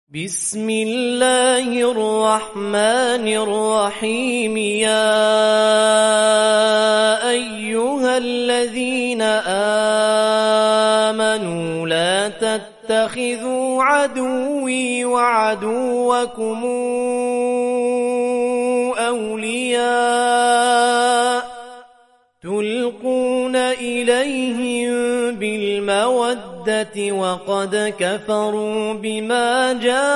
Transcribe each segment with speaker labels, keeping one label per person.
Speaker 1: بسم الله الرحمن الرحيم يا أيها الذين آمنوا لا تتخذوا عدوي وعدوكم أولياء تلقون إليهم بالمودة وقد كفروا بما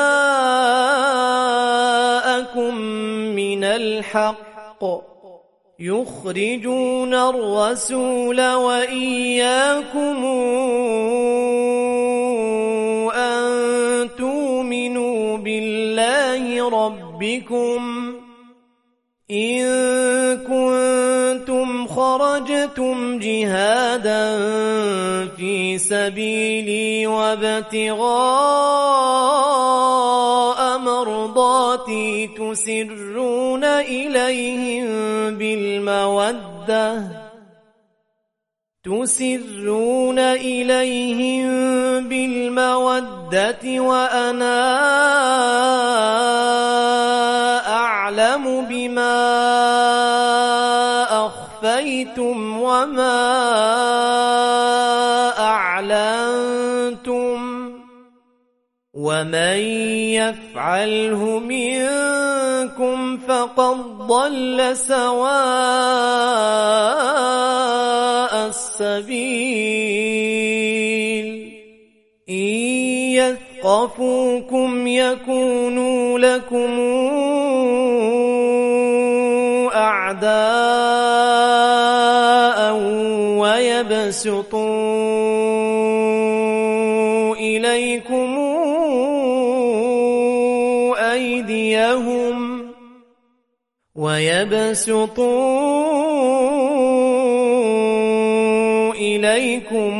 Speaker 1: جاءكم من الحق يخرجون الرسول وإياكم أن تؤمنوا بالله ربكم إن كنتم خرجتم جهادا في سبيلي وابتغاء مرضاتي تسرون إليهم بالمودة وأنا أعلم بما أخفيتم وما أعلنتم ومن يفعله منكم فقد ضل سواء السبيل إن يثقفوكم يكونوا لكم أعداء ويبسطوا إليكم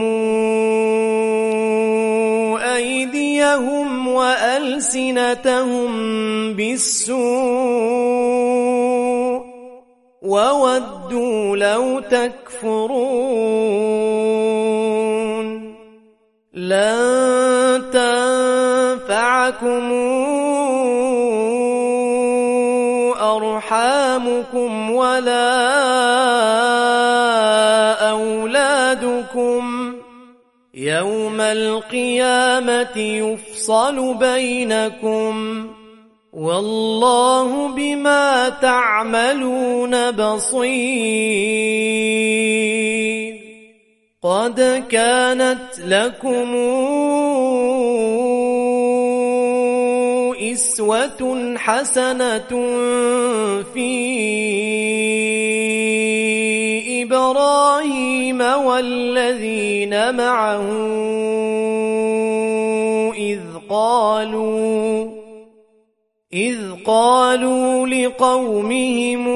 Speaker 1: أيديهم وألسنتهم بالسوء وودوا لو تكفرون لن تنفعكم أرحامكم ولا أولادكم يوم القيامة يفصل بينكم والله بما تعملون بصير قد كانت لكم أسوة حسنة في إبراهيم والذين معه إذ قالوا لقومهم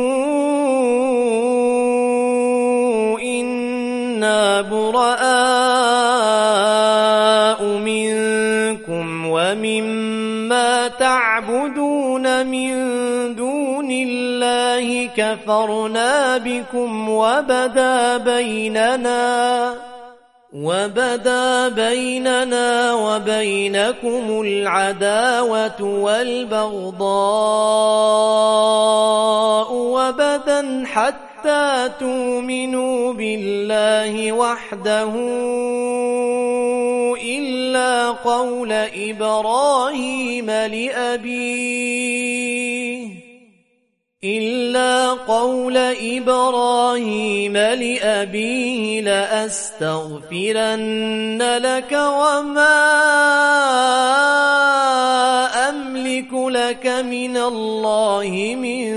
Speaker 1: إنا براء منكم ومما تعبدون من دون الله كفرنا بكم وبدا بيننا وبينكم العداوة والبغضاء وبدا حتى تؤمنوا بالله وحده إلا قول إبراهيم لأبيه لأستغفرن لك وما أملك لك من الله من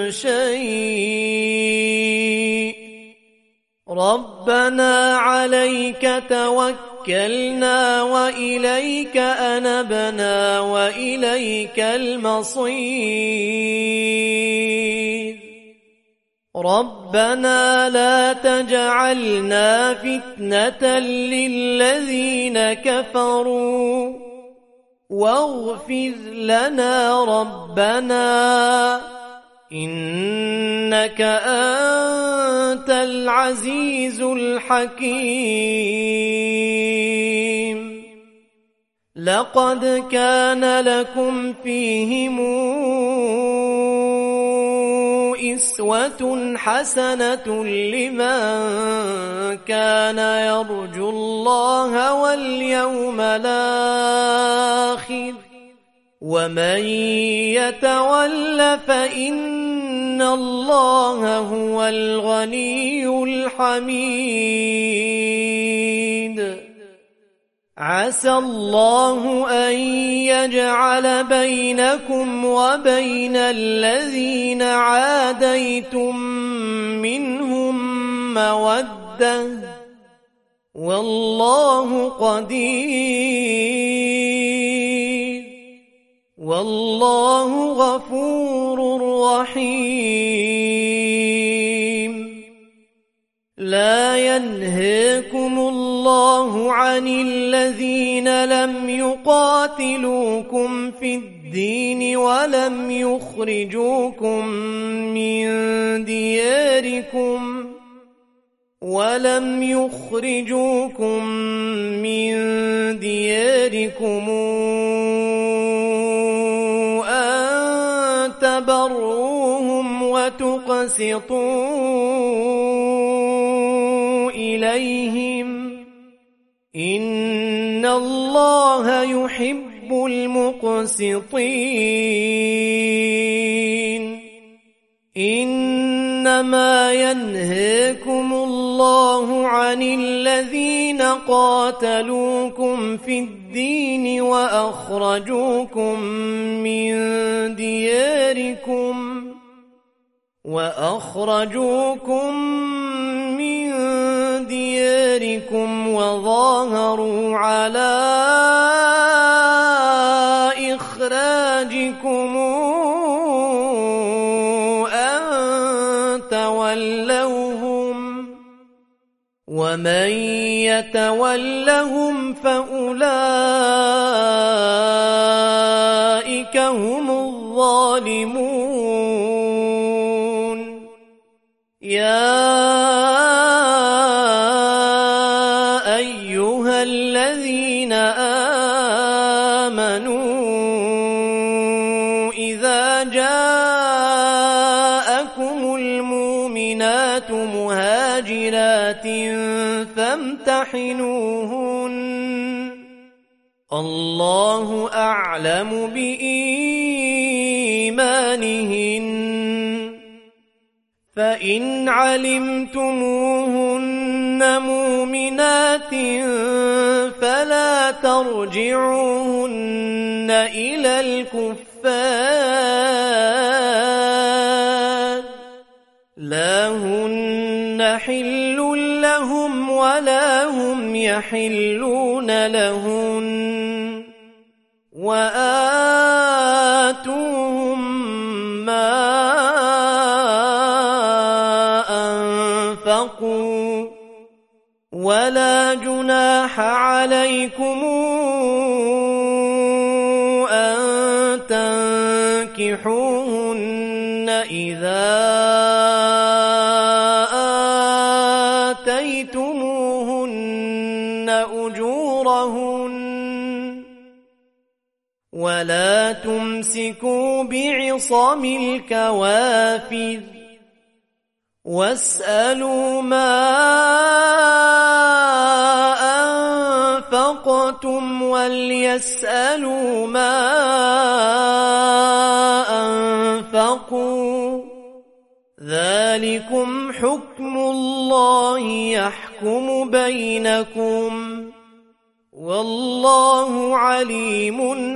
Speaker 1: شيء ربنا عليك توكلنا وإليك أنبنا وإليك المصير ربنا لا تجعلنا فتنة للذين كفروا واغفر لنا ربنا إنك أنت العزيز الحكيم لقد كان لكم فيهم أسوة حسنة لمن كان يرجو الله واليوم الآخر ومن يتول فإن الله هو الغني الحميد عسى الله أن يجعل بينكم وبين الذين عاديتم منهم مودة والله قدير والله غفور رحيم لا ينهاكم الله عن الذين لم يقاتلوكم في الدين ولم يخرجوكم من دياركم أن تبروهم وتقسطوا إليهم إن الله يحب المقسطين إنما ينهاكم الله عن الذين قاتلوكم في الدين وأخرجوكم من دياركم وظاهروا على إخراجكم أن تولوهم ومن يتولهم فأولئك هم الظالمون يا أيها الذين آمنوا إذا جاءكم المؤمنات مهاجرات فامتحنوهن الله أعلم بإيمانهن فإن علمتموهن مؤمنات فلا ترجعوهن إلى الكفار لا هن حل لهم ولا هم يحلون لهن وآتوهم ما أنفقوا ولا جناح عليكم أن تنكحوهن إذا آتيتموهن أجورهن ولا تمسكوا بعصم الكوافر واسألوا ما أنفقتم وليسألوا ما أنفقوا ذلكم حكم الله يحكم بينكم والله عليم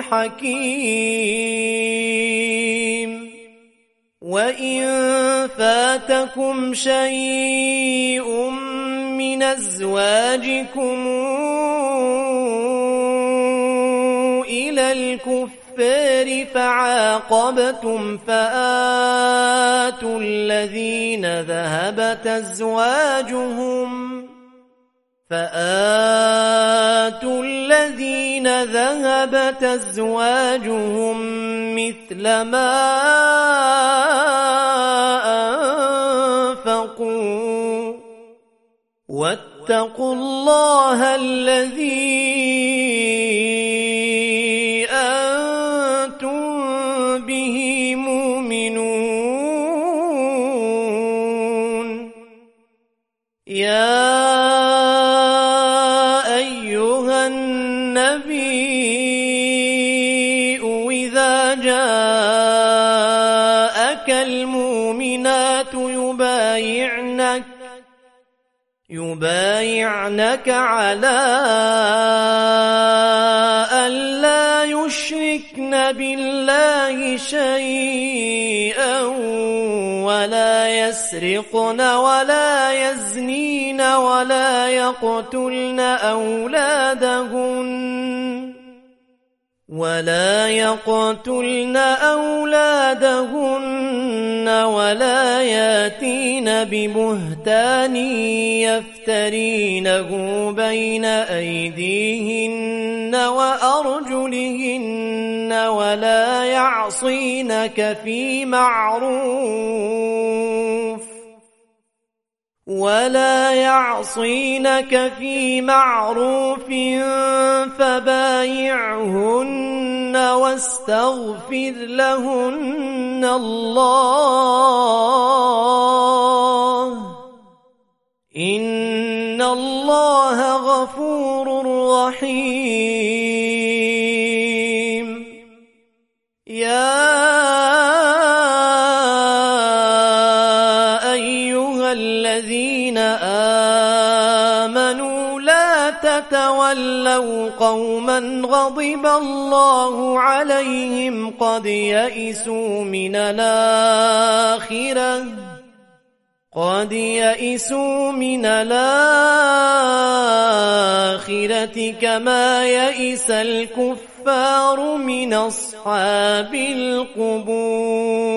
Speaker 1: حكيم وإن فاتكم شيء من أزواجكم إلى الكفار فعاقبتم فآتوا الذين ذهبت أزواجهم مثل ما أنفقوا واتقوا الله الذي يا أيها النبي إذا جاءك المؤمنات يبايعنك على أن لا يشركن بالله شيئا ولا يسرقن ولا يزنين ولا يقتلن أولادهن ولا ياتين ببهتان يفترينه بين أيديهن وأرجلهن ولا يعصينك في معروف فبايعهن واستغفر لهن الله إن الله غفور رحيم. يا أيها الذين آمنوا لا تتولوا قوما غضب الله عليهم قد يئسوا من الآخرة كما يئس الكفار من أصحاب القبور.